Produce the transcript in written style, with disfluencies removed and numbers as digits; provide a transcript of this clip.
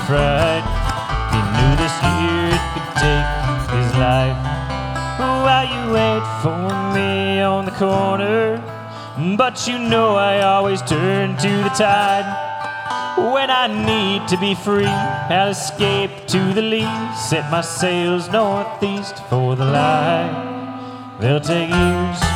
fright. He knew this year it could take his life. While you wait for me on the corner, but you know I always turn to the tide. When I need to be free, I'll escape to the lee, set my sails northeast for the light. They'll take years